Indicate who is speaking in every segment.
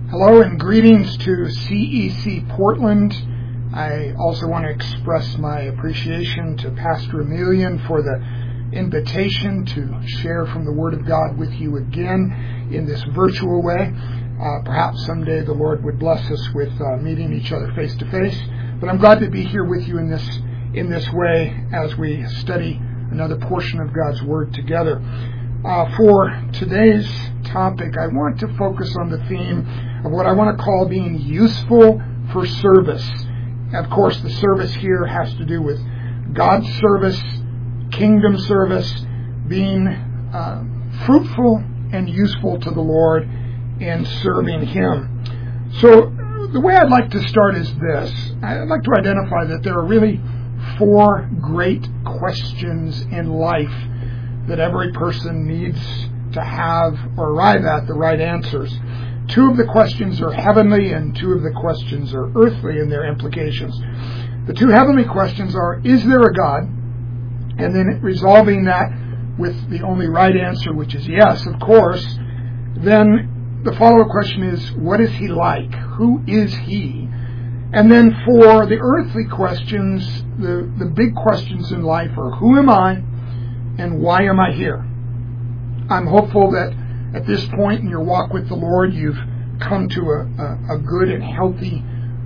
Speaker 1: Hello and greetings to CEC Portland. I also want to express my appreciation to Pastor Emilian for the invitation to share from the Word of God with you again in this virtual way. Perhaps someday the Lord would bless us with meeting each other face to face. But I'm glad to be here with you in this way as we study another portion of God's Word together. For today's topic, I want to focus on the theme of what I want to call being useful for service. Of course, the service here has to do with God's service, kingdom service, being fruitful and useful to the Lord in serving Him. So the way I'd like to start is this. I'd like to identify that there are really four great questions in life that every person needs to have or arrive at the right answers. Two of the questions are heavenly and two of the questions are earthly in their implications. The two heavenly questions are, is there a God? And then resolving that with the only right answer, which is yes, of course. Then the follow-up question is, what is He like? Who is He? And then for the earthly questions, the big questions in life are, who am I? And why am I here? I'm hopeful that at this point in your walk with the Lord, you've come to a good and healthy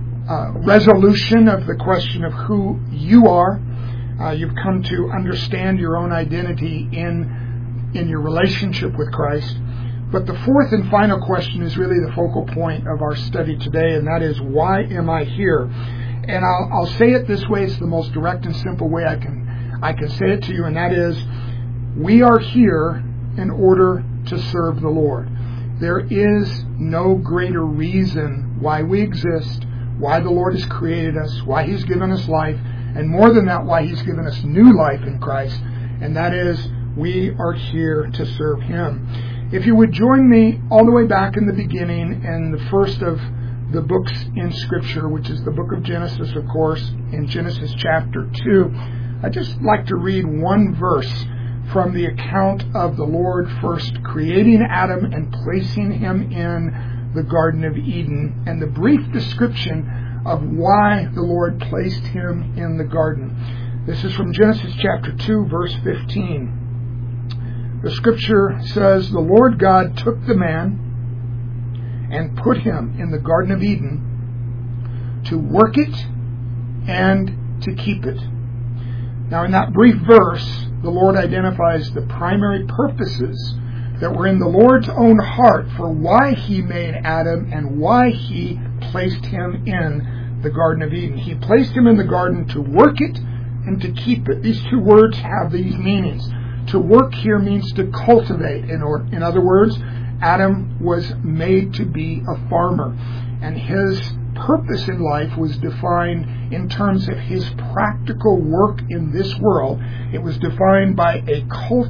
Speaker 1: resolution of the question of who you are. You've come to understand your own identity in your relationship with Christ. But the fourth and final question is really the focal point of our study today, and that is, why am I here? And I'll say it this way. It's the most direct and simple way I can say it to you, and that is, we are here in order to serve the Lord. There is no greater reason why we exist, why the Lord has created us, why He's given us life, and more than that, why He's given us new life in Christ, and that is, we are here to serve Him. If you would join me all the way back in the beginning in the first of the books in Scripture, which is the book of Genesis, of course, in Genesis chapter 2, I'd just like to read one verse from the account of the Lord first creating Adam and placing him in the Garden of Eden, and the brief description of why the Lord placed him in the garden. This is from Genesis chapter 2, verse 15. The Scripture says, the Lord God took the man and put him in the Garden of Eden to work it and to keep it. Now, in that brief verse, the Lord identifies the primary purposes that were in the Lord's own heart for why He made Adam and why He placed him in the Garden of Eden. He placed him in the garden to work it and to keep it. These two words have these meanings. To work here means to cultivate. In other words, Adam was made to be a farmer, and his purpose in life was defined in terms of his practical work in this world. It was defined by a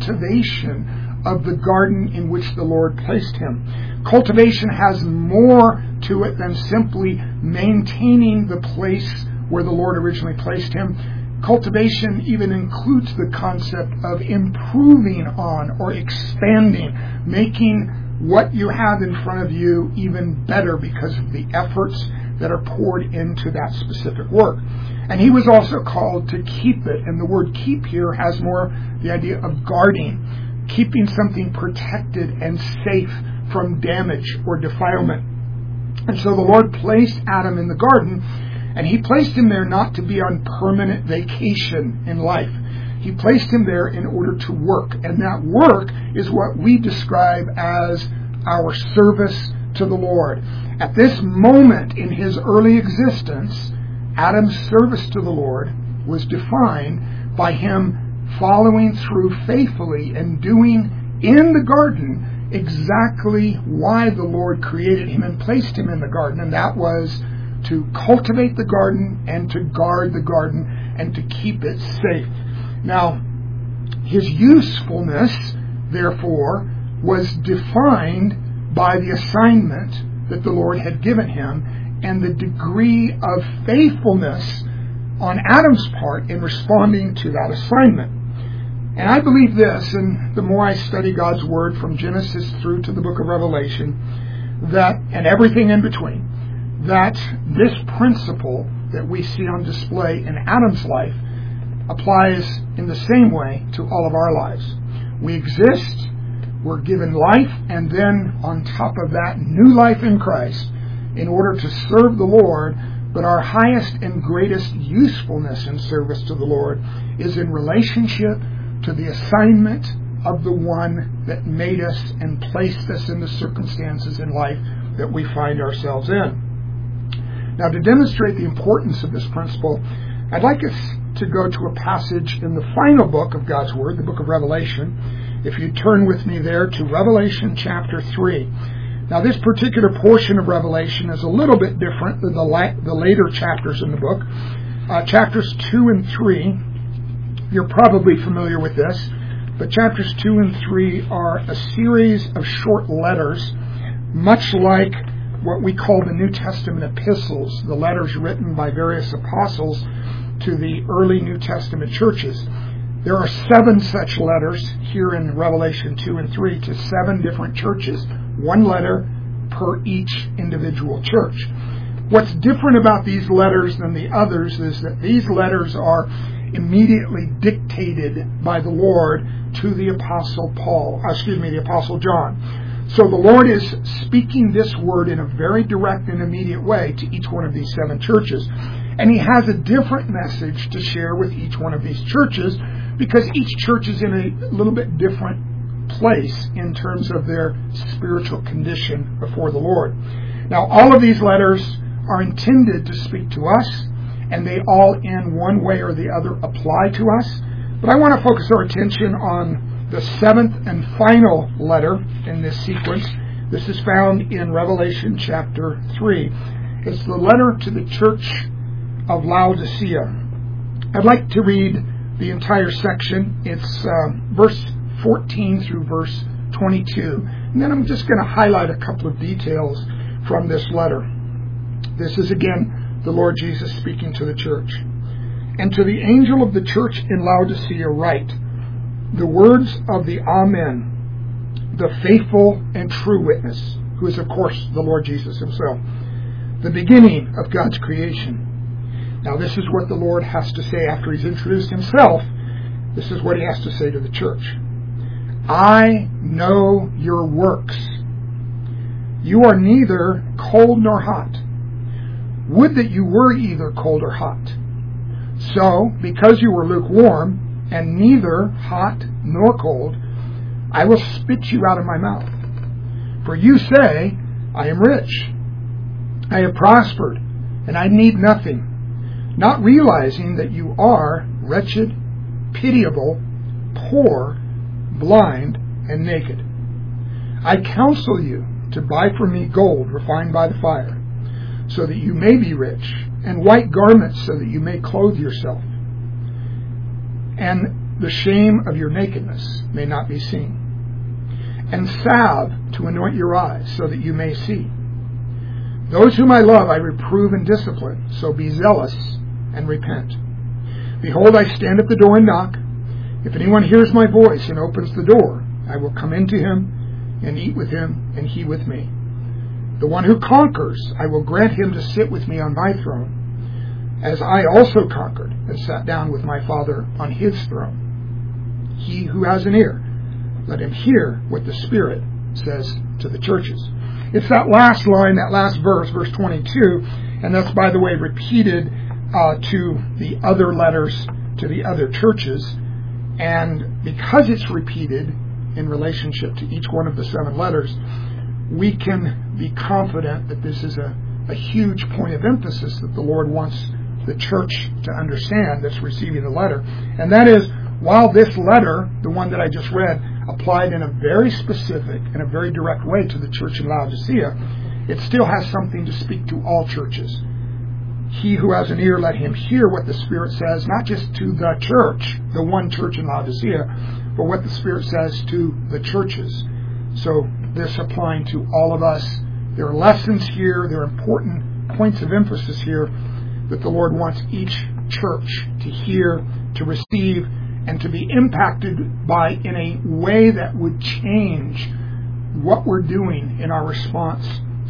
Speaker 1: cultivation of the garden in which the Lord placed him. Cultivation has more to it than simply maintaining the place where the Lord originally placed him. Cultivation even includes the concept of improving on or expanding, making what you have in front of you even better because of the efforts that are poured into that specific work. And he was also called to keep it. And the word keep here has more the idea of guarding, keeping something protected and safe from damage or defilement. And so the Lord placed Adam in the garden, and He placed him there not to be on permanent vacation in life. He placed him there in order to work. And that work is what we describe as our service to the Lord. At this moment in his early existence, Adam's service to the Lord was defined by him following through faithfully and doing in the garden exactly why the Lord created him and placed him in the garden, and that was to cultivate the garden and to guard the garden and to keep it safe. Now, his usefulness, therefore, was defined by the assignment that the Lord had given him and the degree of faithfulness on Adam's part in responding to that assignment. And I believe this, and the more I study God's Word from Genesis through to the book of Revelation, that, and everything in between, that this principle that we see on display in Adam's life applies in the same way to all of our lives. We exist, we're given life, and then on top of that, new life in Christ in order to serve the Lord. But our highest and greatest usefulness in service to the Lord is in relationship to the assignment of the one that made us and placed us in the circumstances in life that we find ourselves in. Now, to demonstrate the importance of this principle, I'd like us to go to a passage in the final book of God's Word, the book of Revelation. If you turn with me there to Revelation chapter 3. Now, this particular portion of Revelation is a little bit different than the later chapters in the book. Chapters 2 and 3, you're probably familiar with this, but chapters 2 and 3 are a series of short letters, much like what we call the New Testament epistles, the letters written by various apostles to the early New Testament churches. There are 7 such letters here in Revelation 2 and 3 to 7 different churches, one letter per each individual church. What's different about these letters than the others is that these letters are immediately dictated by the Lord to the Apostle John. So the Lord is speaking this word in a very direct and immediate way to each one of these 7 churches. And he has a different message to share with each one of these churches because each church is in a little bit different place in terms of their spiritual condition before the Lord. Now, all of these letters are intended to speak to us, and they all in one way or the other apply to us. But I want to focus our attention on the 7th and final letter in this sequence. This is found in Revelation chapter 3. It's the letter to the church of Laodicea. I'd like to read the entire section. It's verse 14 through verse 22. And then I'm just going to highlight a couple of details from this letter. This is again the Lord Jesus speaking to the church. And to the angel of the church in Laodicea write, the words of the Amen, the faithful and true witness, who is of course the Lord Jesus himself, the beginning of God's creation. Now this is what the Lord has to say after he's introduced himself. This is what he has to say to the church. I know your works. You are neither cold nor hot. Would that you were either cold or hot. So, because you were lukewarm, and neither hot nor cold, I will spit you out of my mouth. For you say, I am rich. I have prospered, and I need nothing, not realizing that you are wretched, pitiable, poor, blind, and naked. I counsel you to buy from me gold refined by the fire, so that you may be rich, and white garments so that you may clothe yourself, and the shame of your nakedness may not be seen, and salve to anoint your eyes so that you may see. Those whom I love I reprove and discipline, so be zealous and repent. Behold, I stand at the door and knock. If anyone hears my voice and opens the door, I will come into him and eat with him and he with me. The one who conquers, I will grant him to sit with me on my throne, as I also conquered and sat down with my Father on his throne. He who has an ear, let him hear what the Spirit says to the churches. It's that last line, that last verse, verse 22, and that's, by the way, repeated to the other letters to the other churches. And because it's repeated in relationship to each one of the 7 letters, we can be confident that this is a huge point of emphasis that the Lord wants the church to understand that's receiving the letter. And that is, while this letter, the one that I just read, applied in a very specific and a very direct way to the church in Laodicea, it still has something to speak to all churches. He who has an ear, let him hear what the Spirit says, not just to the church, the one church in Laodicea, but what the Spirit says to the churches. So this applying to all of us. There are lessons here, there are important points of emphasis here that the Lord wants each church to hear, to receive, and to be impacted by in a way that would change what we're doing in our response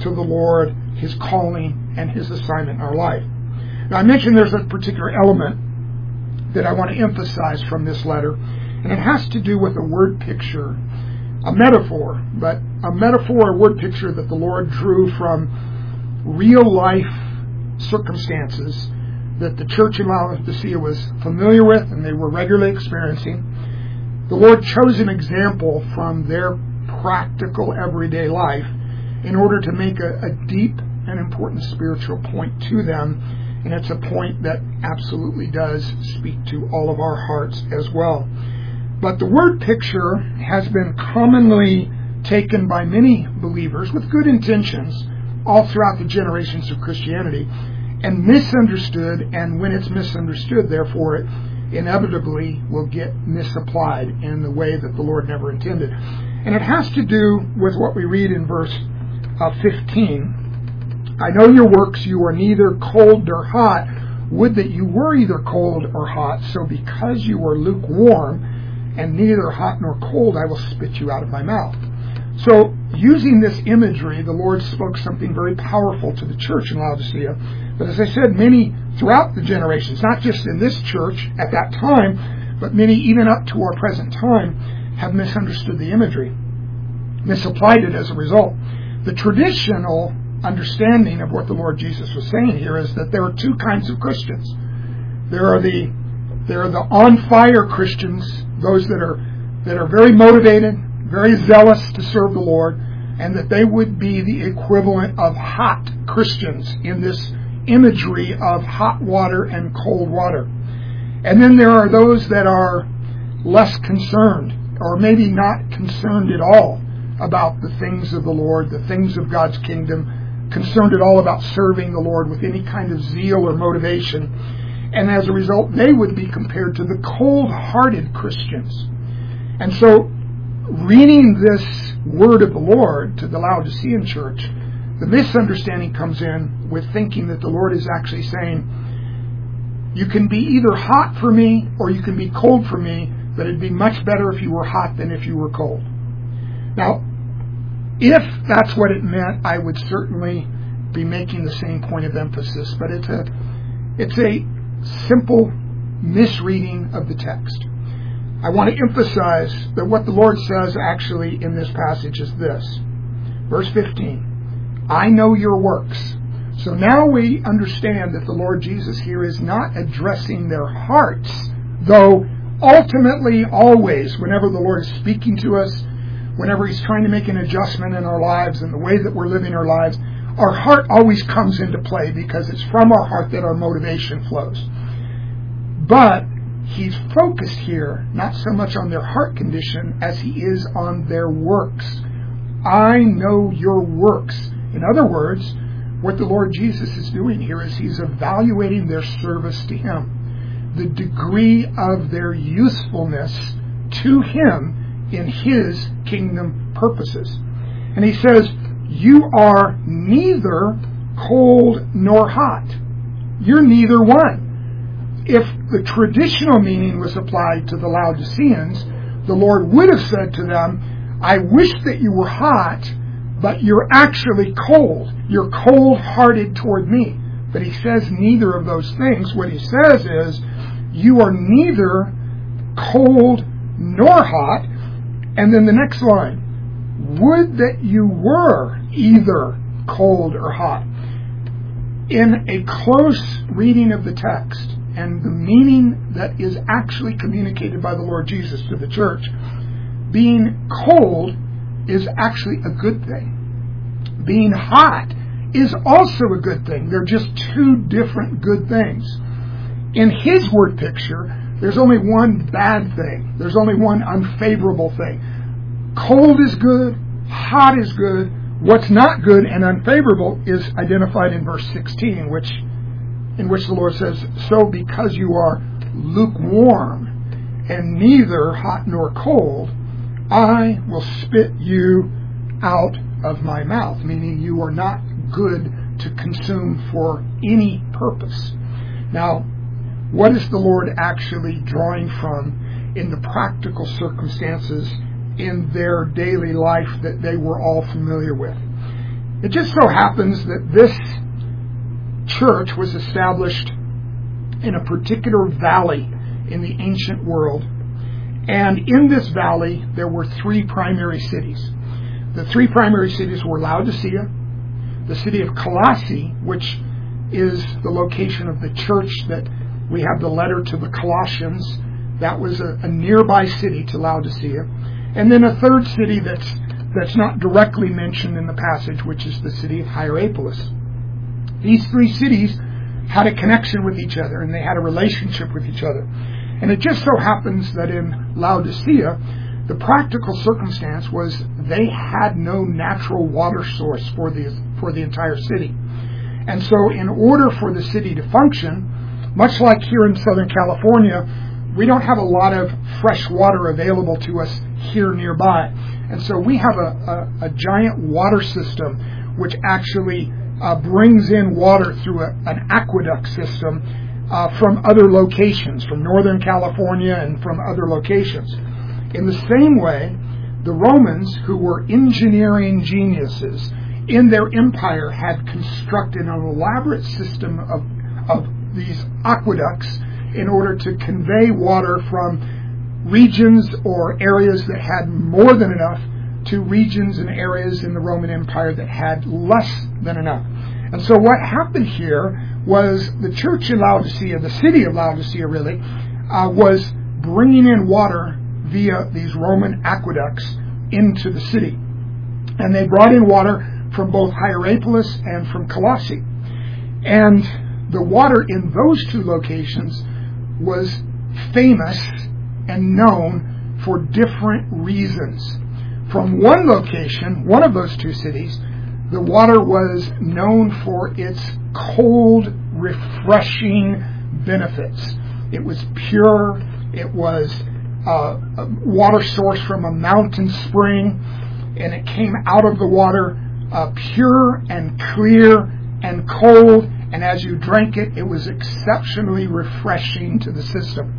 Speaker 1: to the Lord, His calling, and His assignment in our life. Now, I mentioned there's a particular element that I want to emphasize from this letter, and it has to do with a word picture, a metaphor, but a metaphor, a word picture that the Lord drew from real life circumstances that the church in Laodicea was familiar with and they were regularly experiencing. The Lord chose an example from their practical everyday life in order to make a deep and important spiritual point to them, and it's a point that absolutely does speak to all of our hearts as well. But the word picture has been commonly taken by many believers with good intentions all throughout the generations of Christianity and misunderstood, and when it's misunderstood, therefore it inevitably will get misapplied in the way that the Lord never intended. And it has to do with what we read in verse 15. I know your works, you are neither cold nor hot. Would that you were either cold or hot. So because you are lukewarm and neither hot nor cold, I will spit you out of my mouth. So using this imagery, the Lord spoke something very powerful to the church in Laodicea. But as I said, many throughout the generations, not just in this church at that time, but many even up to our present time, have misunderstood the imagery, misapplied it as a result. The traditional understanding of what the Lord Jesus was saying here is that there are two kinds of Christians. There are the on-fire Christians, those that are very motivated, very zealous to serve the Lord, and that they would be the equivalent of hot Christians in this imagery of hot water and cold water. And then there are those that are less concerned, or maybe not concerned at all, about the things of the Lord, the things of God's kingdom, concerned at all about serving the Lord with any kind of zeal or motivation. And as a result, they would be compared to the cold-hearted Christians. And so, reading this word of the Lord to the Laodicean church, the misunderstanding comes in with thinking that the Lord is actually saying, you can be either hot for me or you can be cold for me, but it'd be much better if you were hot than if you were cold. Now, if that's what it meant, I would certainly be making the same point of emphasis, but it's a simple misreading of the text. I want to emphasize that what the Lord says actually in this passage is this. Verse 15, I know your works. So now we understand that the Lord Jesus here is not addressing their hearts, though ultimately always, whenever the Lord is speaking to us, whenever He's trying to make an adjustment in our lives and the way that we're living our lives, our heart always comes into play because it's from our heart that our motivation flows. But He's focused here not so much on their heart condition as He is on their works. I know your works. In other words, what the Lord Jesus is doing here is He's evaluating their service to Him, the degree of their usefulness to Him in His kingdom purposes. And He says, you are neither cold nor hot. You're neither one. If the traditional meaning was applied to the Laodiceans, the Lord would have said to them, I wish that you were hot, but you're actually cold. You're cold-hearted toward me. But He says neither of those things. What He says is, you are neither cold nor hot. And then the next line, would that you were either cold or hot. In a close reading of the text and the meaning that is actually communicated by the Lord Jesus to the church, being cold is actually a good thing. Being hot is also a good thing. They're just two different good things. In His word picture, there's only one bad thing. There's only one unfavorable thing. Cold is good, hot is good. What's not good and unfavorable is identified in verse 16, in which the Lord says, so because you are lukewarm and neither hot nor cold, I will spit you out of my mouth, meaning you are not good to consume for any purpose. Now, what is the Lord actually drawing from in the practical circumstances in their daily life that they were all familiar with? It just so happens that this church was established in a particular valley in the ancient world. And in this valley, there were three primary cities. The three primary cities were Laodicea, the city of Colossae, which is the location of the church that we have the letter to the Colossians. That was a nearby city to Laodicea. And then a third city that's not directly mentioned in the passage, which is the city of Hierapolis. These three cities had a connection with each other, and they had a relationship with each other. And it just so happens that in Laodicea, the practical circumstance was they had no natural water source for the entire city. And so in order for the city to function, much like here in Southern California, we don't have a lot of fresh water available to us here nearby. And so we have a giant water system which actually brings in water through an aqueduct system from other locations, from Northern California and from other locations. In the same way, the Romans, who were engineering geniuses in their empire, had constructed an elaborate system of these aqueducts in order to convey water from regions or areas that had more than enough to regions and areas in the Roman Empire that had less than enough. And so what happened here was the church in Laodicea, the city of Laodicea really, was bringing in water via these Roman aqueducts into the city. And they brought in water from both Hierapolis and from Colossae. And the water in those two locations was famous and known for different reasons. From one location, one of those two cities, the water was known for its cold, refreshing benefits. It was pure. It was a water source from a mountain spring, and it came out of the water pure and clear and cold, and as you drank it, it was exceptionally refreshing to the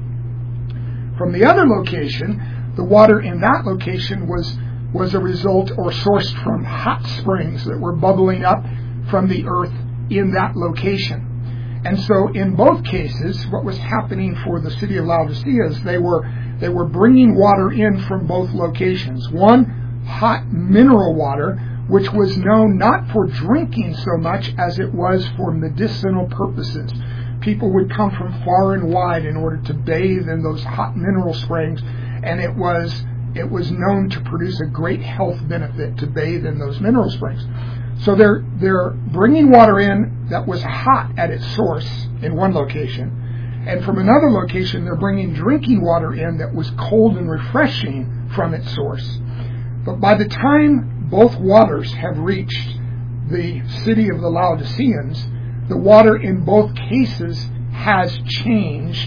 Speaker 1: system. From the other location, the water in that location was a result or sourced from hot springs that were bubbling up from the earth in that location. And so in both cases, what was happening for the city of Laodicea is they were bringing water in from both locations. One, hot mineral water, which was known not for drinking so much as it was for medicinal purposes. People would come from far and wide in order to bathe in those hot mineral springs, and it was known to produce a great health benefit to bathe in those mineral springs. So they're bringing water in that was hot at its source in one location, and from another location they're bringing drinking water in that was cold and refreshing from its source. But by the time both waters have reached the city of the Laodiceans, the water in both cases has changed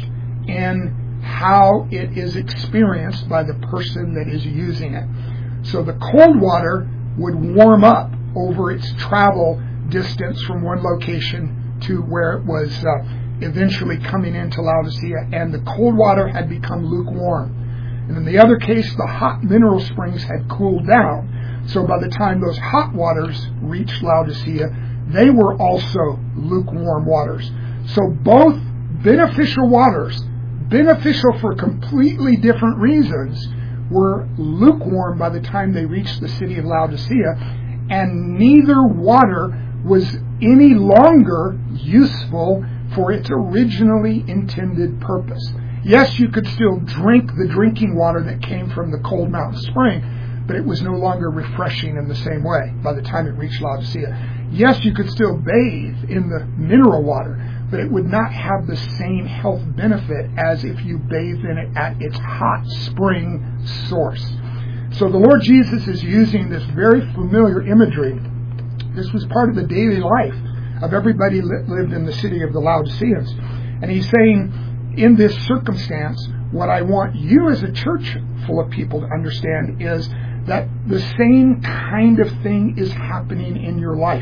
Speaker 1: in how it is experienced by the person that is using it. So the cold water would warm up over its travel distance from one location to where it was eventually coming into Laodicea, and the cold water had become lukewarm. And in the other case, the hot mineral springs had cooled down. So by the time those hot waters reached Laodicea, they were also lukewarm waters. So both beneficial waters, beneficial for completely different reasons, were lukewarm by the time they reached the city of Laodicea, and neither water was any longer useful for its originally intended purpose. Yes, you could still drink the drinking water that came from the cold mountain spring, but it was no longer refreshing in the same way by the time it reached Laodicea. Yes, you could still bathe in the mineral water, but it would not have the same health benefit as if you bathed in it at its hot spring source. So the Lord Jesus is using this very familiar imagery. This was part of the daily life of everybody that lived in the city of the Laodiceans. And he's saying, in this circumstance, what I want you as a church full of people to understand is that the same kind of thing is happening in your life.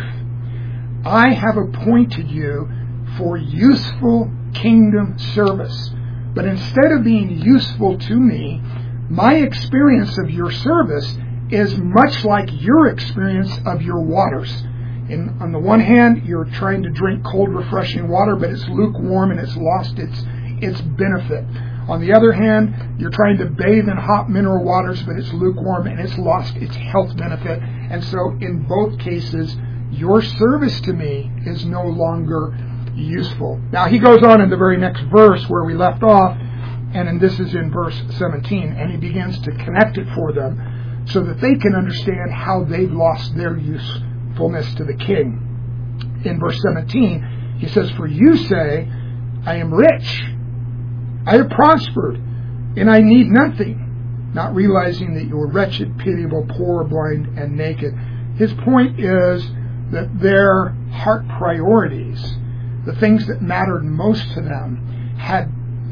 Speaker 1: I have appointed you for useful kingdom service. But instead of being useful to me, my experience of your service is much like your experience of your waters. On the one hand, you're trying to drink cold, refreshing water, but it's lukewarm and it's lost its benefit. On the other hand, you're trying to bathe in hot mineral waters, but it's lukewarm and it's lost its health benefit. And so in both cases, your service to me is no longer useful. Now he goes on in the very next verse where we left off, and this is in verse 17, and he begins to connect it for them so that they can understand how they've lost their usefulness to the king. In verse 17, he says, "For you say, I am rich, I have prospered, and I need nothing, not realizing that you are wretched, pitiable, poor, blind, and naked." His point is that their heart priorities, the things that mattered most to them, had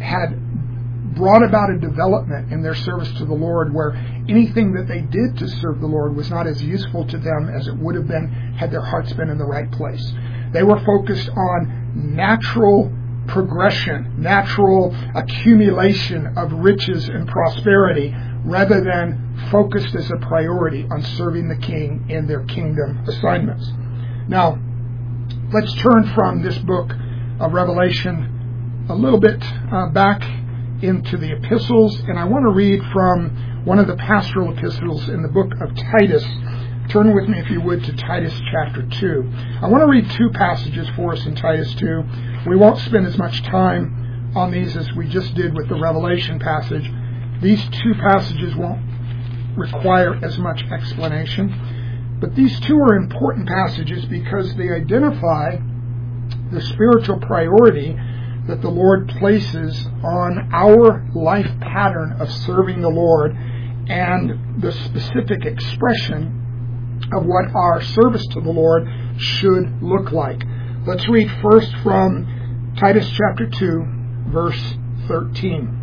Speaker 1: brought about a development in their service to the Lord where anything that they did to serve the Lord was not as useful to them as it would have been had their hearts been in the right place. They were focused on natural progression, natural accumulation of riches and prosperity, rather than focused as a priority on serving the King in their kingdom assignments. Now, let's turn from this book of Revelation a little bit back into the epistles, and I want to read from one of the pastoral epistles in the book of Titus. Turn with me, if you would, to Titus chapter 2. I want to read two passages for us in Titus 2. We won't spend as much time on these as we just did with the Revelation passage. These two passages won't require as much explanation, but these two are important passages because they identify the spiritual priority that the Lord places on our life pattern of serving the Lord and the specific expression of what our service to the Lord should look like. Let's read first from Titus chapter 2, verse 13.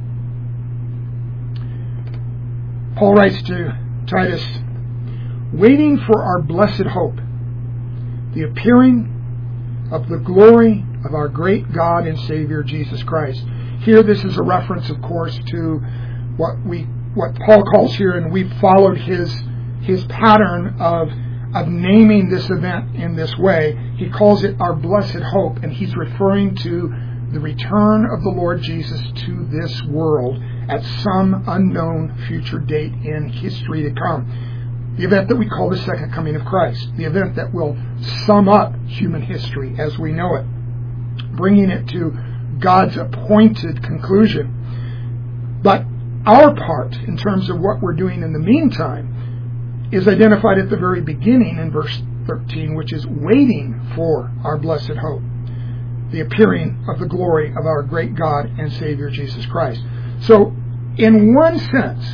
Speaker 1: Paul writes to Titus, "Waiting for our blessed hope, the appearing of the glory of our great God and Savior, Jesus Christ." Here, this is a reference, of course, to what Paul calls here, and we've followed his pattern of naming this event in this way. He calls it our blessed hope, and he's referring to the return of the Lord Jesus to this world at some unknown future date in history to come. The event that we call the second coming of Christ, the event that will sum up human history as we know it, bringing it to God's appointed conclusion. But our part, in terms of what we're doing in the meantime, is identified at the very beginning in verse 13, which is waiting for our blessed hope, the appearing of the glory of our great God and Savior, Jesus Christ. So, in one sense,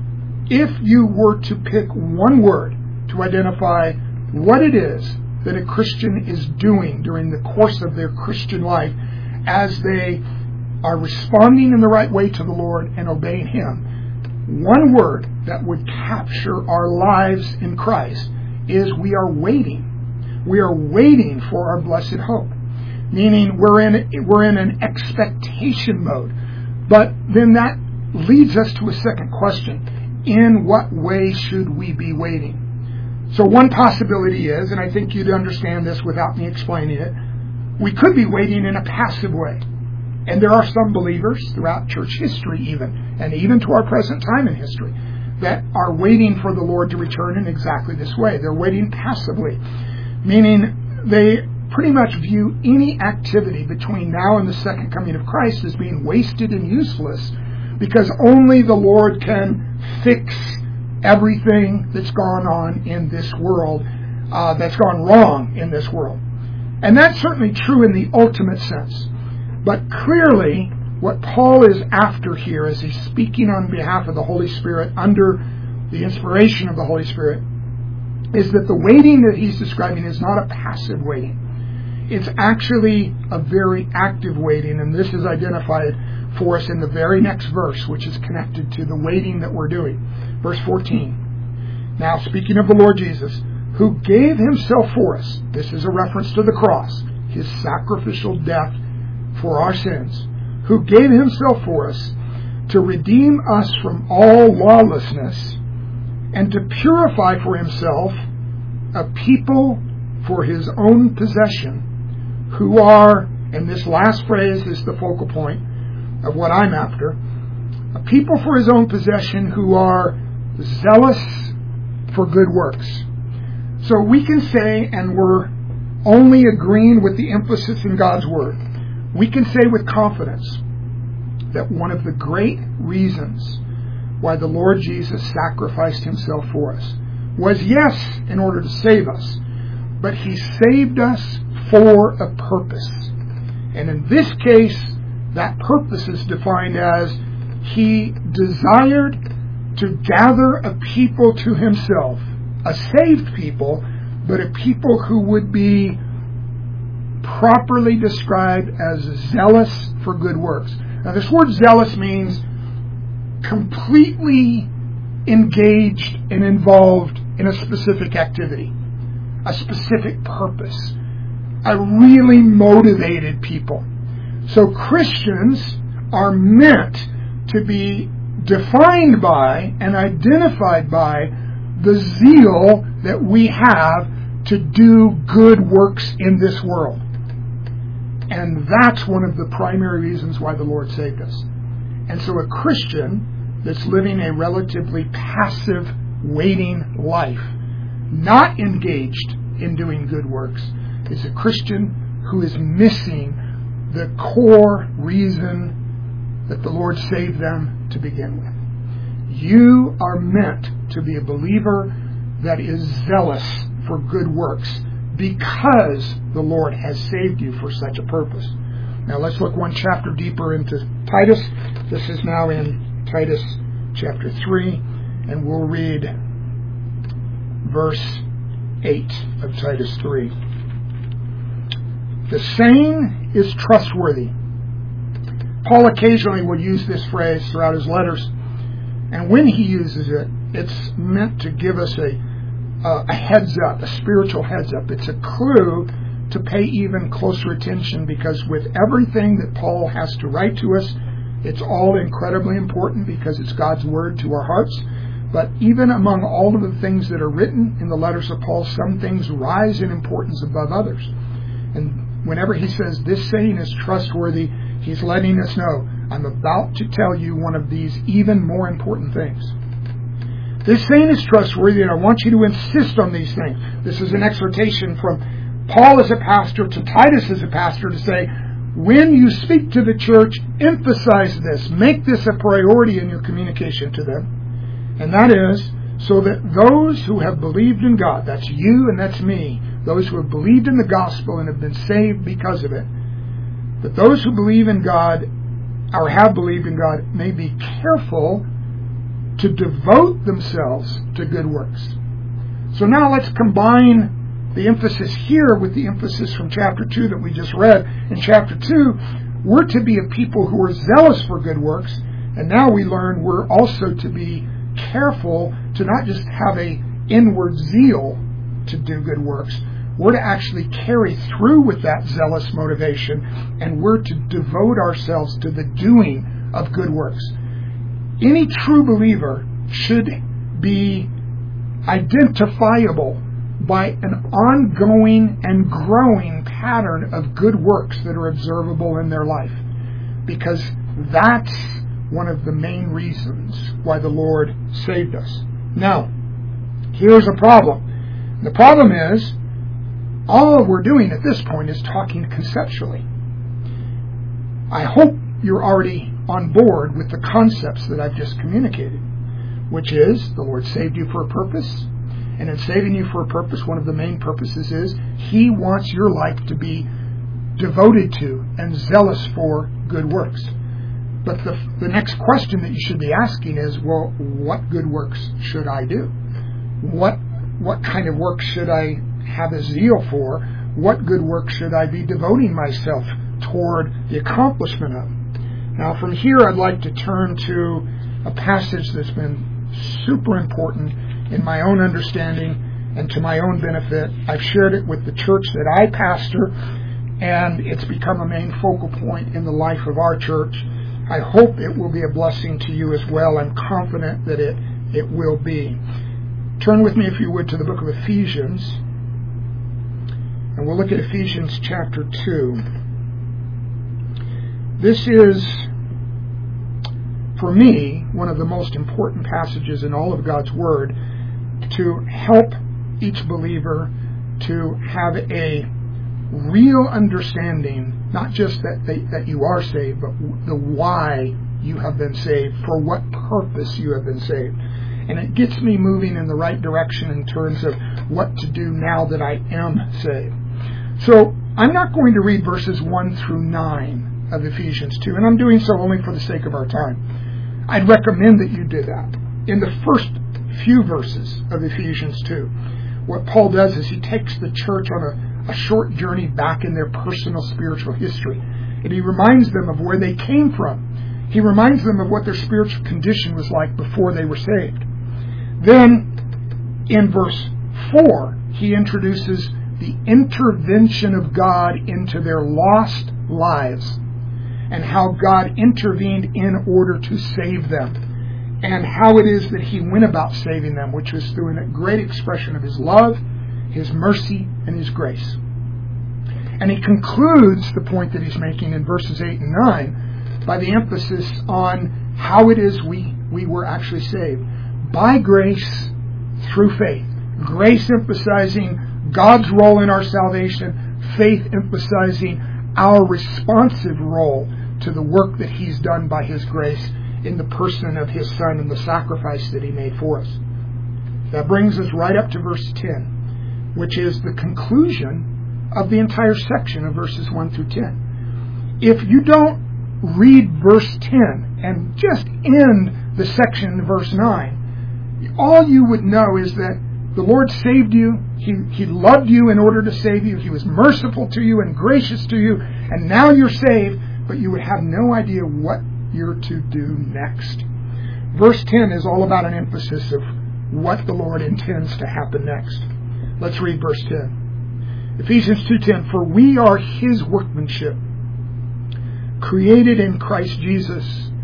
Speaker 1: if you were to pick one word to identify what it is that a Christian is doing during the course of their Christian life as they are responding in the right way to the Lord and obeying Him, one word that would capture our lives in Christ is we are waiting. We are waiting for our blessed hope, meaning we're in an expectation mode. But then that leads us to a second question. In what way should we be waiting? So one possibility is, and I think you'd understand this without me explaining it, we could be waiting in a passive way. And there are some believers throughout church history and even to our present time in history, that are waiting for the Lord to return in exactly this way. They're waiting passively, meaning they pretty much view any activity between now and the second coming of Christ as being wasted and useless because only the Lord can fix everything that's gone on in this world, that's gone wrong in this world. And that's certainly true in the ultimate sense. But clearly, what Paul is after here as he's speaking on behalf of the Holy Spirit under the inspiration of the Holy Spirit is that the waiting that he's describing is not a passive waiting. It's actually a very active waiting, and this is identified for us in the very next verse, which is connected to the waiting that we're doing. Verse 14. "Now, speaking of the Lord Jesus, who gave himself for us," this is a reference to the cross, his sacrificial death for our sins, "who gave himself for us to redeem us from all lawlessness and to purify for himself a people for his own possession, who are, and this last phrase is the focal point of what I'm after, a people for his own possession who are zealous for good works. So we can say, and we're only agreeing with the emphasis in God's Word, we can say with confidence that one of the great reasons why the Lord Jesus sacrificed himself for us was, yes, in order to save us, but he saved us for a purpose. And in this case, that purpose is defined as he desired to gather a people to himself, a saved people, but a people who would be properly described as zealous for good works. Now, this word zealous means completely engaged and involved in a specific activity, a specific purpose, a really motivated people. So Christians are meant to be defined by and identified by the zeal that we have to do good works in this world. And that's one of the primary reasons why the Lord saved us. And so a Christian that's living a relatively passive, waiting life, not engaged in doing good works, is a Christian who is missing the core reason that the Lord saved them to begin with. You are meant to be a believer that is zealous for good works because the Lord has saved you for such a purpose. Now let's look one chapter deeper into Titus. This is now in Titus chapter 3, and we'll read verse 8 of Titus 3. The saying is trustworthy. Paul occasionally will use this phrase throughout his letters, and when he uses it, it's meant to give us a heads up, a spiritual heads up. It's a clue to pay even closer attention, because with everything that Paul has to write to us, it's all incredibly important because it's God's word to our hearts. But even among all of the things that are written in the letters of Paul, some things rise in importance above others. And whenever he says this saying is trustworthy, he's letting us know, I'm about to tell you one of these even more important things. This saying is trustworthy, and I want you to insist on these things. This is an exhortation from Paul as a pastor to Titus as a pastor to say, when you speak to the church, emphasize this. Make this a priority in your communication to them. And that is so that those who have believed in God, that's you and that's me, those who have believed in the gospel and have been saved because of it, that those who believe in God or have believed in God may be careful to devote themselves to good works. So now let's combine the emphasis here with the emphasis from chapter 2 that we just read. In chapter 2, we're to be a people who are zealous for good works, and now we learn we're also to be careful to not just have an inward zeal to do good works. We're to actually carry through with that zealous motivation, and we're to devote ourselves to the doing of good works. Any true believer should be identifiable by an ongoing and growing pattern of good works that are observable in their life, because that's one of the main reasons why the Lord saved us. Now, here's a problem. The problem is, all we're doing at this point is talking conceptually. I hope you're already on board with the concepts that I've just communicated, which is the Lord saved you for a purpose, and in saving you for a purpose, one of the main purposes is He wants your life to be devoted to and zealous for good works. But the next question that you should be asking is, well, what good works should I do? What kind of work should I have a zeal for? What good work should I be devoting myself toward the accomplishment of? Now, from here, I'd like to turn to a passage that's been super important in my own understanding and to my own benefit. I've shared it with the church that I pastor, and it's become a main focal point in the life of our church. I hope it will be a blessing to you as well. I'm confident that it will be. Turn with me, if you would, to the book of Ephesians. And we'll look at Ephesians chapter 2. This is, for me, one of the most important passages in all of God's Word to help each believer to have a real understanding, not just that you are saved, but the why you have been saved, for what purpose you have been saved. And it gets me moving in the right direction in terms of what to do now that I am saved. So I'm not going to read verses 1 through 9 of Ephesians 2, and I'm doing so only for the sake of our time. I'd recommend that you do that. In the first few verses of Ephesians 2, what Paul does is he takes the church on a short journey back in their personal spiritual history. And he reminds them of where they came from. He reminds them of what their spiritual condition was like before they were saved. Then, in verse 4, he introduces the intervention of God into their lost lives and how God intervened in order to save them, and how it is that he went about saving them, which was through a great expression of his love, his mercy, and his grace. And he concludes the point that he's making in verses 8 and 9 by the emphasis on how it is we were actually saved. By grace, through faith. Grace emphasizing God's role in our salvation, faith emphasizing our responsive role to the work that he's done by his grace in the person of his Son and the sacrifice that he made for us. That brings us right up to verse 10, which is the conclusion of the entire section of verses 1 through 10. If you don't read verse 10 and just end the section in verse 9, all you would know is that the Lord saved you. He loved you in order to save you. He was merciful to you and gracious to you. And now you're saved, but you would have no idea what you're to do next. Verse 10 is all about an emphasis of what the Lord intends to happen next. Let's read verse 10. Ephesians 2:10, for we are his workmanship, created in Christ Jesus.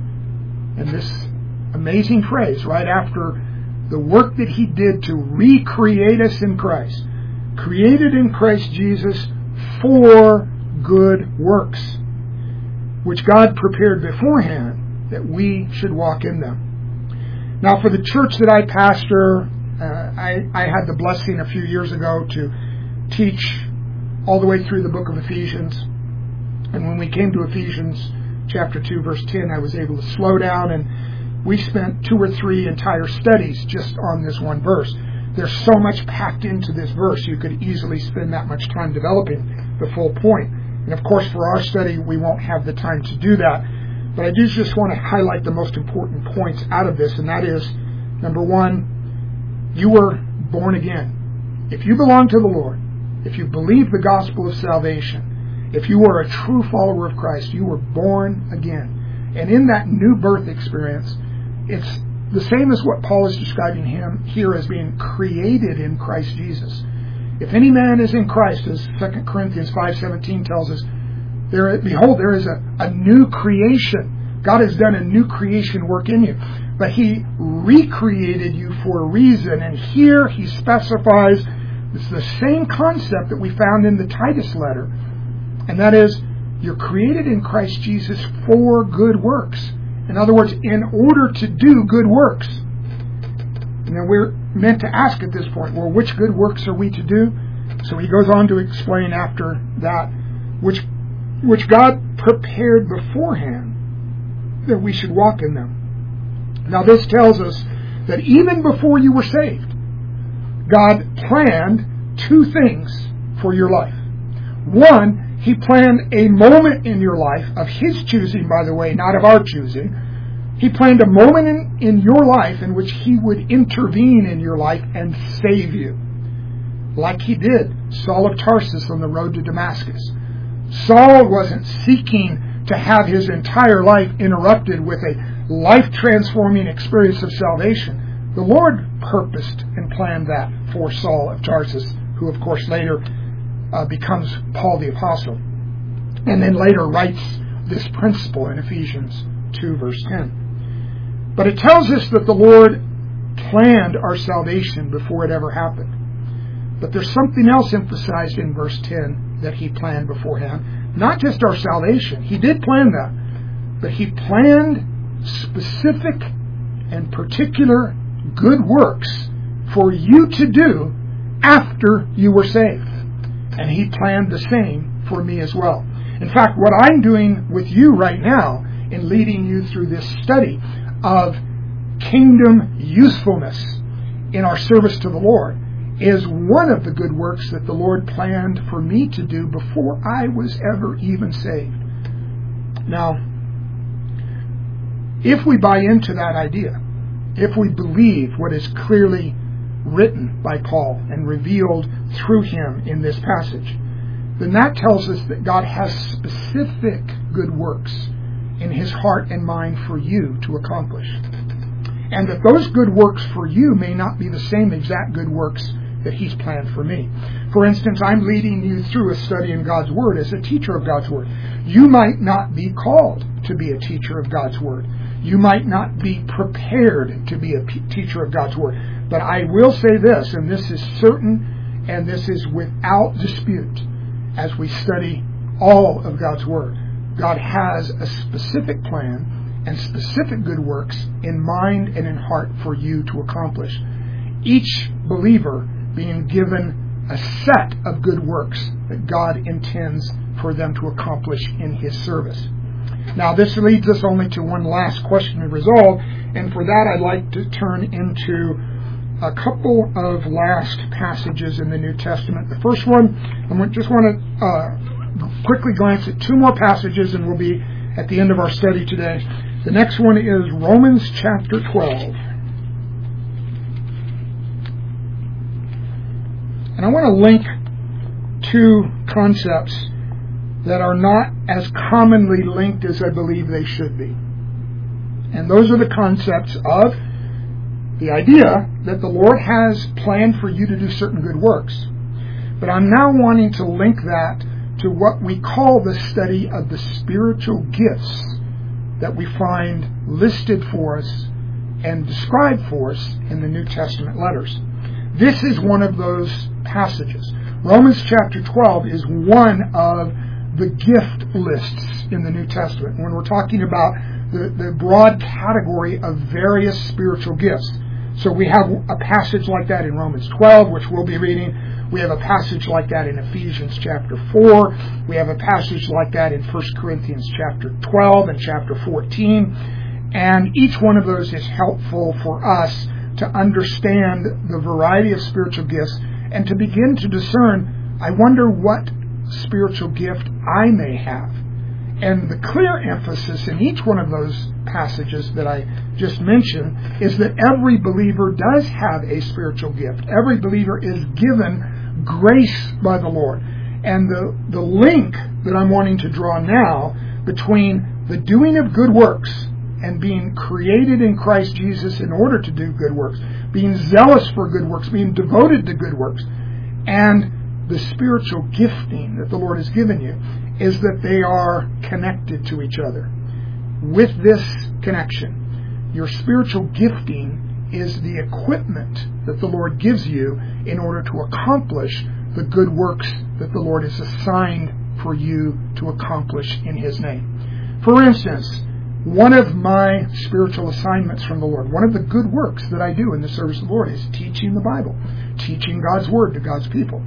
Speaker 1: And this amazing phrase right after the work that he did to recreate us in Christ, created in Christ Jesus for good works, which God prepared beforehand that we should walk in them. Now, for the church that I pastor, I had the blessing a few years ago to teach all the way through the book of Ephesians. And when we came to Ephesians chapter 2, verse 10, I was able to slow down, and we spent 2 or 3 entire studies just on this one verse. There's so much packed into this verse, you could easily spend that much time developing the full point. And of course, for our study, we won't have the time to do that. But I do just want to highlight the most important points out of this, and that is, number 1, you were born again. If you belong to the Lord, if you believe the gospel of salvation, if you are a true follower of Christ, you were born again. And in that new birth experience, it's the same as what Paul is describing him here as being created in Christ Jesus. If any man is in Christ, as 2 Corinthians 5:17 tells us, behold, there is a new creation. God has done a new creation work in you. But he recreated you for a reason. And here he specifies it's the same concept that we found in the Titus letter. And that is, you're created in Christ Jesus for good works. In other words, in order to do good works. And then we're meant to ask at this point, well, which good works are we to do? So he goes on to explain after that, which God prepared beforehand that we should walk in them. Now this tells us that even before you were saved, God planned 2 things for your life. 1, he planned a moment in your life of his choosing, by the way, not of our choosing. He planned a moment in your life in which he would intervene in your life and save you. Like he did Saul of Tarsus on the road to Damascus. Saul wasn't seeking to have his entire life interrupted with a life-transforming experience of salvation. The Lord purposed and planned that for Saul of Tarsus, who of course later becomes Paul the Apostle, and then later writes this principle in Ephesians 2 verse 10. But it tells us that the Lord planned our salvation before it ever happened. But there's something else emphasized in verse 10 that he planned beforehand. Not just our salvation. He did plan that. But he planned specific and particular good works for you to do after you were saved. And he planned the same for me as well. In fact, what I'm doing with you right now in leading you through this study of kingdom usefulness in our service to the Lord is one of the good works that the Lord planned for me to do before I was ever even saved. Now, if we buy into that idea, if we believe what is clearly written by Paul and revealed through him in this passage, then that tells us that God has specific good works in his heart and mind for you to accomplish. And that those good works for you may not be the same exact good works that he's planned for me. For instance, I'm leading you through a study in God's Word as a teacher of God's Word. You might not be called to be a teacher of God's Word. You might not be prepared to be a teacher of God's Word. But I will say this, and this is certain, and this is without dispute, as we study all of God's Word. God has a specific plan and specific good works in mind and in heart for you to accomplish. Each believer being given a set of good works that God intends for them to accomplish in his service. Now, this leads us only to one last question to resolve, and for that I'd like to turn into a couple of last passages in the New Testament. The first one, I just want to quickly glance at two more passages, and we'll be at the end of our study today. The next one is Romans chapter 12. And I want to link two concepts that are not as commonly linked as I believe they should be. And those are the concepts of the idea that the Lord has planned for you to do certain good works. But I'm now wanting to link that to what we call the study of the spiritual gifts that we find listed for us and described for us in the New Testament letters. This is one of those passages. Romans chapter 12 is one of the gift lists in the New Testament when we're talking about the broad category of various spiritual gifts. So we have a passage like that in Romans 12, which we'll be reading. We have a passage like that in Ephesians chapter 4. We have a passage like that in 1 Corinthians chapter 12 and chapter 14. And each one of those is helpful for us to understand the variety of spiritual gifts and to begin to discern, I wonder what spiritual gift I may have. And the clear emphasis in each one of those passages that I just mentioned is that every believer does have a spiritual gift. Every believer is given grace by the Lord. And the link that I'm wanting to draw now between the doing of good works and being created in Christ Jesus in order to do good works, being zealous for good works, being devoted to good works, and the spiritual gifting that the Lord has given you, is that they are connected to each other. With this connection, your spiritual gifting is the equipment that the Lord gives you in order to accomplish the good works that the Lord has assigned for you to accomplish in His name. For instance, one of my spiritual assignments from the Lord, one of the good works that I do in the service of the Lord, is teaching the Bible, teaching God's Word to God's people.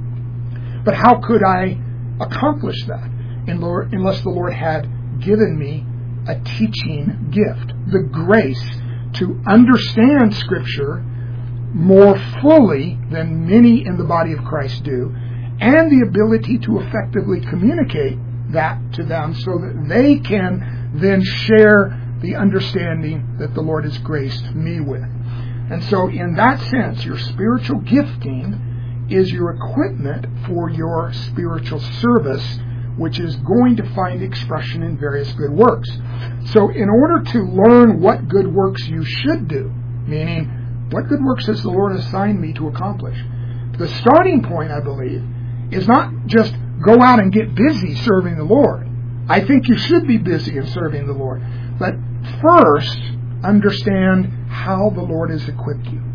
Speaker 1: But how could I accomplish that unless the Lord had given me a teaching gift, the grace to understand Scripture more fully than many in the body of Christ do, and the ability to effectively communicate that to them so that they can then share the understanding that the Lord has graced me with. And so in that sense, your spiritual gifting is your equipment for your spiritual service, which is going to find expression in various good works. So in order to learn what good works you should do, meaning what good works has the Lord assigned me to accomplish, the starting point, I believe, is not just go out and get busy serving the Lord. I think you should be busy in serving the Lord. But first, understand how the Lord has equipped you.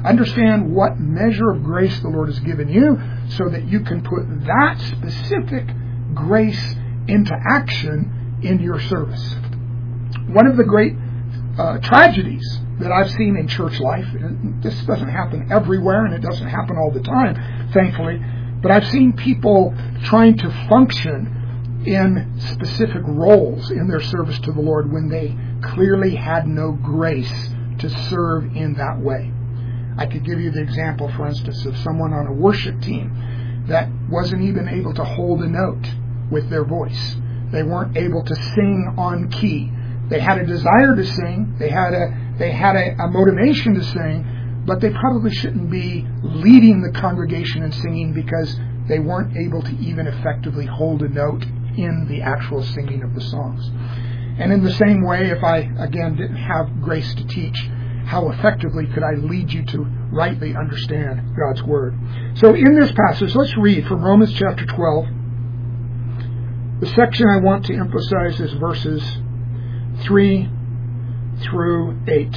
Speaker 1: Understand what measure of grace the Lord has given you so that you can put that specific grace into action in your service. One of the great tragedies that I've seen in church life, and this doesn't happen everywhere and it doesn't happen all the time, thankfully, but I've seen people trying to function in specific roles in their service to the Lord when they clearly had no grace to serve in that way. I could give you the example, for instance, of someone on a worship team that wasn't even able to hold a note with their voice. They weren't able to sing on key. They had a desire to sing, they had a motivation to sing, but they probably shouldn't be leading the congregation in singing because they weren't able to even effectively hold a note in the actual singing of the songs. And in the same way, if I, again, didn't have grace to teach, how effectively could I lead you to rightly understand God's Word? So in this passage, let's read from Romans chapter 12. The section I want to emphasize is verses 3 through 8.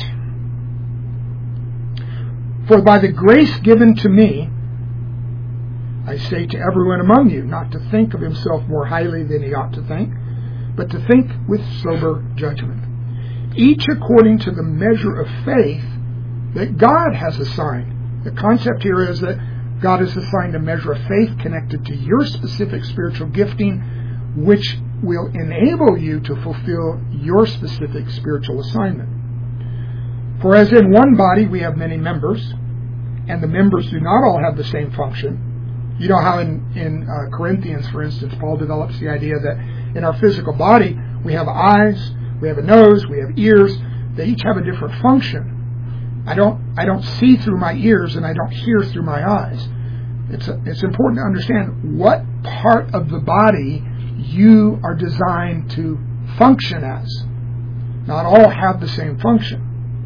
Speaker 1: For by the grace given to me, I say to everyone among you, not to think of himself more highly than he ought to think, but to think with sober judgment, each according to the measure of faith that God has assigned. The concept here is that God has assigned a measure of faith connected to your specific spiritual gifting, which will enable you to fulfill your specific spiritual assignment. For as in one body we have many members, and the members do not all have the same function. You know how in Corinthians, for instance, Paul develops the idea that in our physical body we have eyes, we have a nose, we have ears. They each have a different function. I don't see through my ears and I don't hear through my eyes. It's important to understand what part of the body you are designed to function as. Not all have the same function.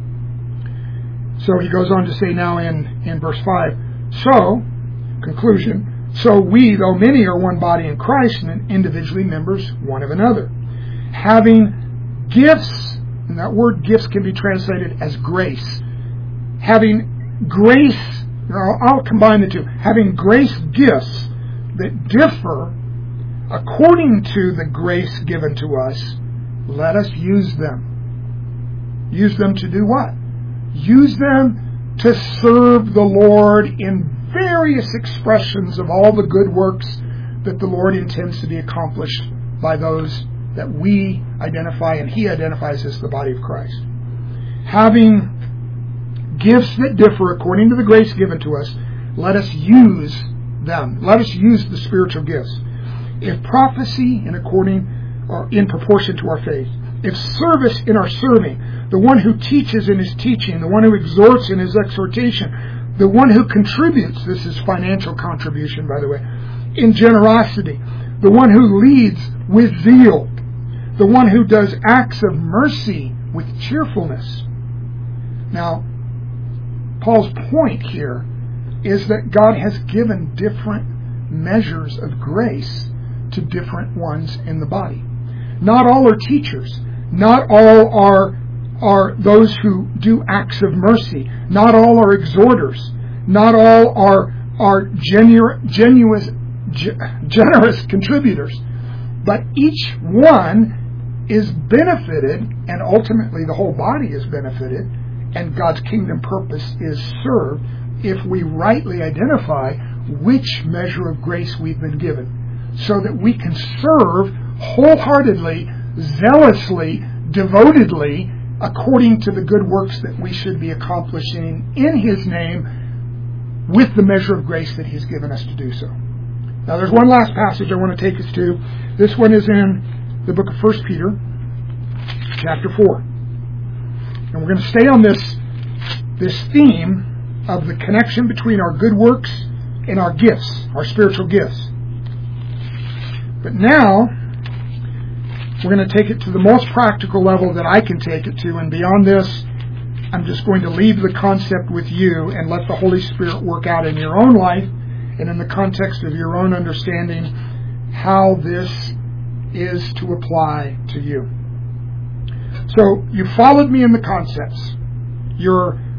Speaker 1: So he goes on to say now in verse 5, so, conclusion, so we, though many, are one body in Christ and individually members one of another. Having gifts, and that word gifts can be translated as grace. Having grace, I'll combine the two. Having grace gifts that differ according to the grace given to us, let us use them. Use them to do what? Use them to serve the Lord in various expressions of all the good works that the Lord intends to be accomplished by those that we identify and He identifies as the body of Christ. Having gifts that differ according to the grace given to us, let us use them. Let us use the spiritual gifts. If prophecy in proportion to our faith, if service in our serving, the one who teaches in his teaching, the one who exhorts in his exhortation, the one who contributes, this is financial contribution, by the way, in generosity, the one who leads with zeal, the one who does acts of mercy with cheerfulness. Now, Paul's point here is that God has given different measures of grace to different ones in the body. Not all are teachers. Not all are those who do acts of mercy. Not all are exhorters. Not all are generous contributors. But each one is benefited, and ultimately the whole body is benefited, and God's kingdom purpose is served if we rightly identify which measure of grace we've been given, so that we can serve wholeheartedly, zealously, devotedly, according to the good works that we should be accomplishing in His name with the measure of grace that He's given us to do so. Now there's one last passage I want to take us to. This one is in the book of 1 Peter, chapter 4. And we're going to stay on this theme of the connection between our good works and our gifts, our spiritual gifts. But now, we're going to take it to the most practical level that I can take it to, and beyond this, I'm just going to leave the concept with you and let the Holy Spirit work out in your own life and in the context of your own understanding how this is to apply to you. So, you followed me in the concepts. You're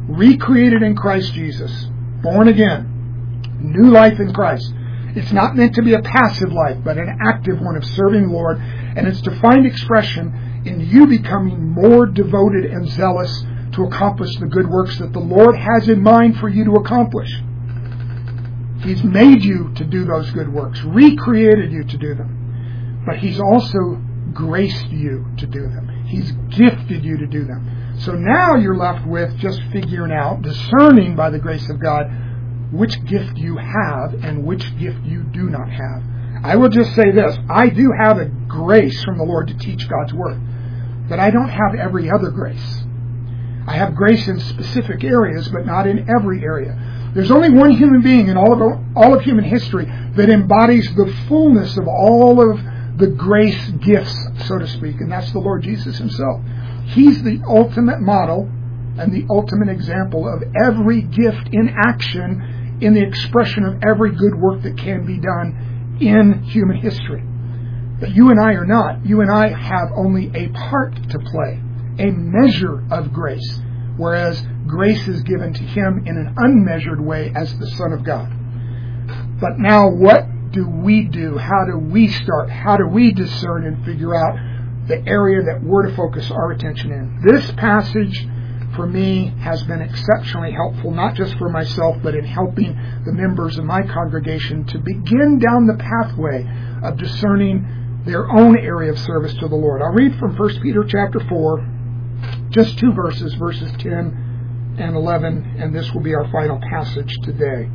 Speaker 1: recreated in Christ Jesus, born again, new life in Christ. It's not meant to be a passive life, but an active one of serving the Lord, and it's to find expression in you becoming more devoted and zealous to accomplish the good works that the Lord has in mind for you to accomplish. He's made you to do those good works, recreated you to do them, but He's also graced you to do them. He's gifted you to do them. So now you're left with just figuring out, discerning by the grace of God, which gift you have and which gift you do not have. I will just say this. I do have a grace from the Lord to teach God's Word, but I don't have every other grace. I have grace in specific areas, but not in every area. There's only one human being in all of human history that embodies the fullness of all of the grace gifts, so to speak, and that's the Lord Jesus Himself. He's the ultimate model and the ultimate example of every gift in action in the expression of every good work that can be done in human history. But you and I are not. You and I have only a part to play, a measure of grace, whereas grace is given to Him in an unmeasured way as the Son of God. But now what do we do? How do we start? How do we discern and figure out the area that we're to focus our attention in? This passage, for me, has been exceptionally helpful, not just for myself, but in helping the members of my congregation to begin down the pathway of discerning their own area of service to the Lord. I'll read from 1 Peter chapter 4, just 2 verses, verses 10 and 11, and this will be our final passage today.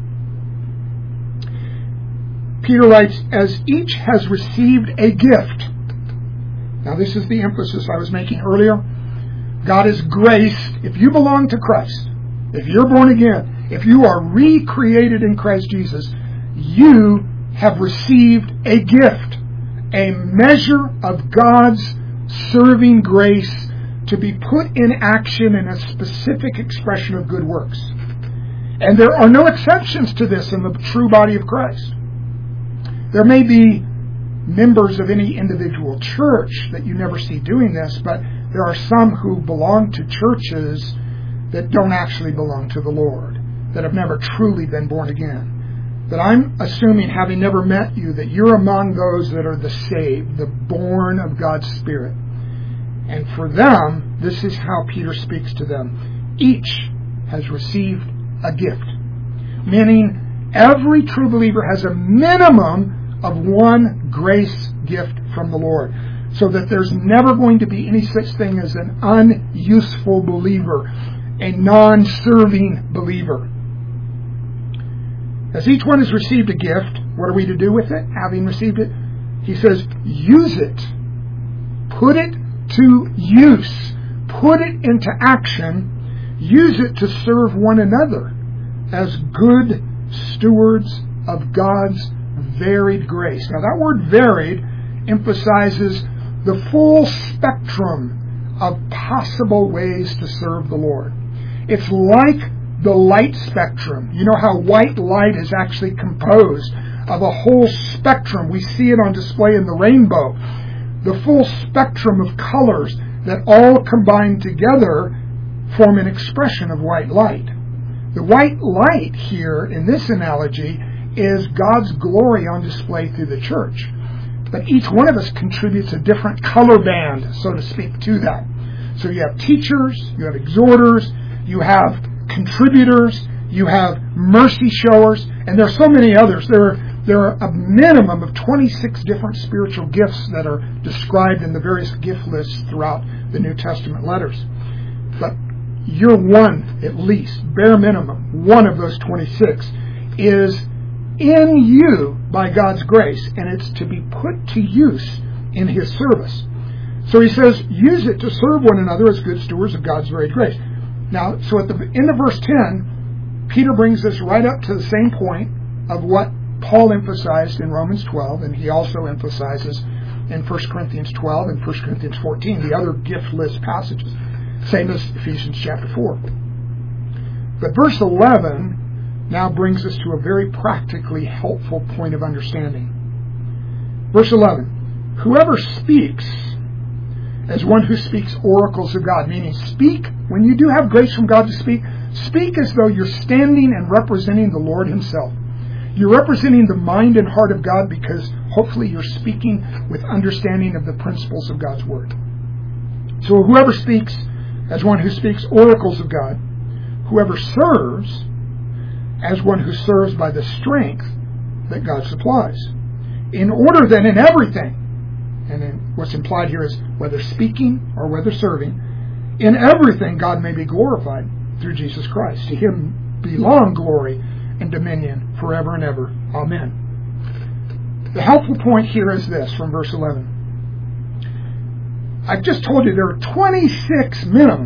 Speaker 1: Peter writes, "As each has received a gift." Now this is the emphasis I was making earlier. God is graced. If you belong to Christ, if you're born again, if you are recreated in Christ Jesus, you have received a gift, a measure of God's serving grace to be put in action in a specific expression of good works. And there are no exceptions to this in the true body of Christ. There may be members of any individual church that you never see doing this, but there are some who belong to churches that don't actually belong to the Lord, that have never truly been born again. But I'm assuming, having never met you, that you're among those that are the saved, the born of God's Spirit. And for them, this is how Peter speaks to them. Each has received a gift, meaning every true believer has a minimum of one grace gift from the Lord, so that there's never going to be any such thing as an unuseful believer, a non-serving believer. As each one has received a gift, what are we to do with it, having received it? He says, use it. Put it to use. Put it into action. Use it to serve one another as good stewards of God's varied grace. Now that word varied emphasizes the full spectrum of possible ways to serve the Lord. It's like the light spectrum. You know how white light is actually composed of a whole spectrum. We see it on display in the rainbow. The full spectrum of colors that all combined together form an expression of white light. The white light here in this analogy is God's glory on display through the church. But each one of us contributes a different color band, so to speak, to that. So you have teachers, you have exhorters, you have contributors, you have mercy showers, and there are so many others. There are a minimum of 26 different spiritual gifts that are described in the various gift lists throughout the New Testament letters. But you're one, at least, bare minimum, one of those 26 is in you by God's grace, and it's to be put to use in His service. So he says, use it to serve one another as good stewards of God's varied grace. Now, so at the end of verse 10, Peter brings us right up to the same point of what Paul emphasized in Romans 12, and he also emphasizes in 1 Corinthians 12 and 1 Corinthians 14, the other gift list passages, same as Ephesians chapter 4. But verse 11 now brings us to a very practically helpful point of understanding. Verse 11, whoever speaks as one who speaks oracles of God, meaning speak, when you do have grace from God to speak, Speak as though you're standing and representing the Lord himself. You're representing the mind and heart of God because hopefully you're speaking with understanding of the principles of God's Word. So whoever speaks as one who speaks oracles of God, whoever serves as one who serves by the strength that God supplies, in order that in everything, and then what's implied here is whether speaking or whether serving, in everything God may be glorified through Jesus Christ. To him belong glory and dominion forever and ever. Amen. The helpful point here is this from verse 11. I've just told you there are 26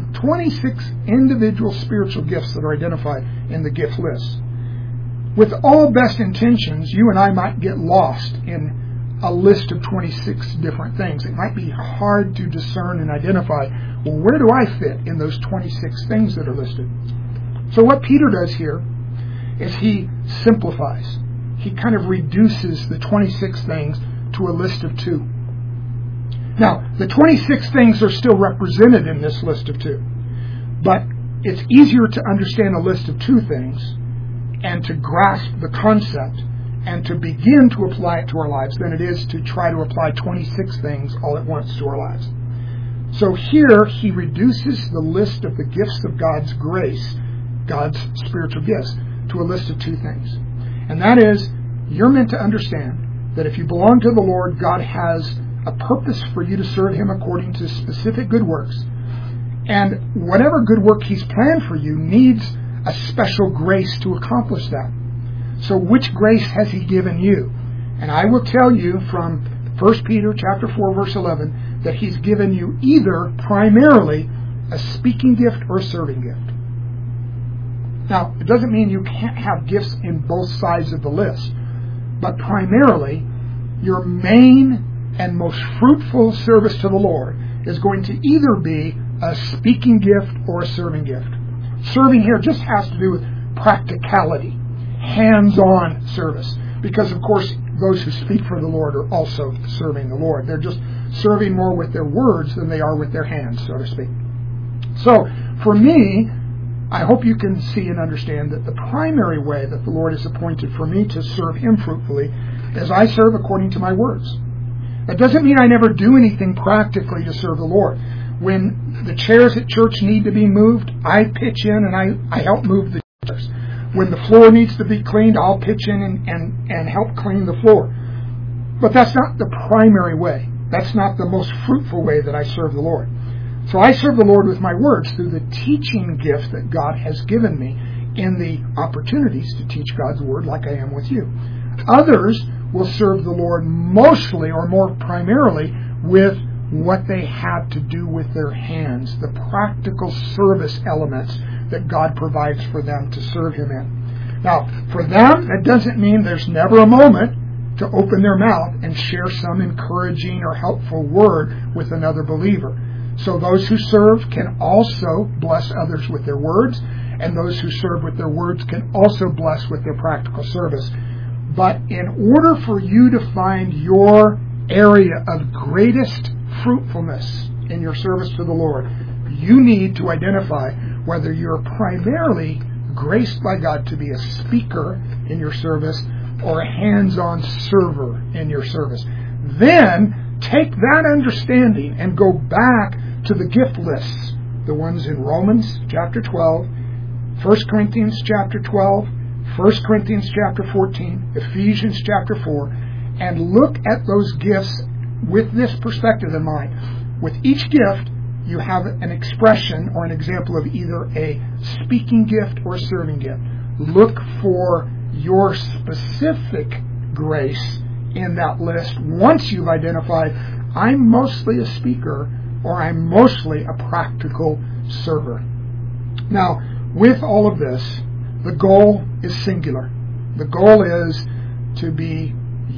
Speaker 1: individual spiritual gifts that are identified in the gift list. With all best intentions, you and I might get lost in a list of 26 different things. It might be hard to discern and identify, well, where do I fit in those 26 things that are listed? So what Peter does here is he simplifies. He kind of reduces the 26 things to a list of 2. Now, the 26 things are still represented in this list of 2. But it's easier to understand a list of 2 things and to grasp the concept and to begin to apply it to our lives than it is to try to apply 26 things all at once to our lives. So here he reduces the list of the gifts of God's grace, God's spiritual gifts, to a list of 2 things. And that is, you're meant to understand that if you belong to the Lord, God has a purpose for you to serve him according to specific good works. And whatever good work he's planned for you needs a special grace to accomplish that. So which grace has he given you? And I will tell you from 1 Peter chapter 4, verse 11, that he's given you either primarily a speaking gift or a serving gift. Now, it doesn't mean you can't have gifts in both sides of the list, but primarily your main and most fruitful service to the Lord is going to either be a speaking gift or a serving gift. Serving here just has to do with practicality, hands-on service, because of course those who speak for the Lord are also serving the Lord. They're just serving more with their words than they are with their hands, so to speak. So, for me, I hope you can see and understand that the primary way that the Lord has appointed for me to serve him fruitfully is I serve according to my words. That doesn't mean I never do anything practically to serve the Lord. When the chairs at church need to be moved, I pitch in and I help move the chairs. When the floor needs to be cleaned, I'll pitch in and help clean the floor. But that's not the primary way. That's not the most fruitful way that I serve the Lord. So I serve the Lord with my words through the teaching gift that God has given me in the opportunities to teach God's Word like I am with you. Others will serve the Lord mostly or more primarily with what they have to do with their hands, the practical service elements that God provides for them to serve him in. Now, for them, that doesn't mean there's never a moment to open their mouth and share some encouraging or helpful word with another believer. So those who serve can also bless others with their words, and those who serve with their words can also bless with their practical service. But in order for you to find your area of greatest fruitfulness in your service to the Lord, you need to identify whether you're primarily graced by God to be a speaker in your service or a hands-on server in your service. Then take that understanding and go back to the gift lists, the ones in Romans chapter 12, 1 Corinthians chapter 12, 1 Corinthians chapter 14, Ephesians chapter 4, and look at those gifts with this perspective in mind. With each gift, you have an expression or an example of either a speaking gift or a serving gift. Look for your specific grace in that list once you've identified, I'm mostly a speaker or I'm mostly a practical server. Now, with all of this, the goal is singular. The goal is to be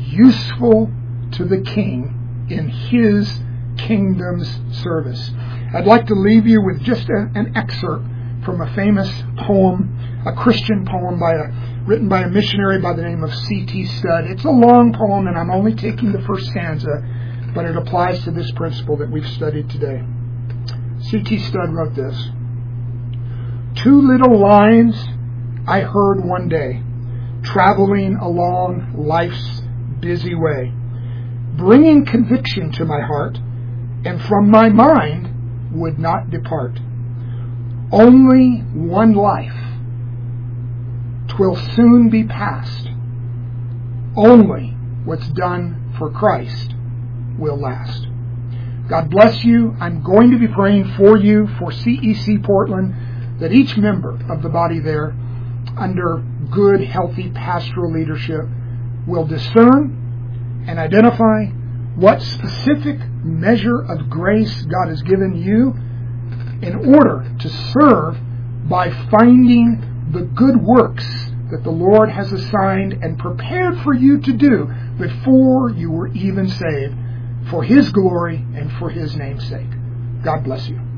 Speaker 1: useful to the King in his kingdom's service. I'd like to leave you with just an excerpt from a famous poem, a Christian poem written by a missionary by the name of C.T. Studd. It's a long poem, and I'm only taking the first stanza, but it applies to this principle that we've studied today. C.T. Studd wrote this: 2 little lines I heard one day, traveling along life's busy way, bringing conviction to my heart, and from my mind would not depart. Only one life, 'twill soon be past. Only what's done for Christ will last. God bless you. I'm going to be praying for you, for CEC Portland, that each member of the body there, under good, healthy pastoral leadership, will discern and identify what specific measure of grace God has given you in order to serve by finding the good works that the Lord has assigned and prepared for you to do before you were even saved, for His glory and for His name's sake. God bless you.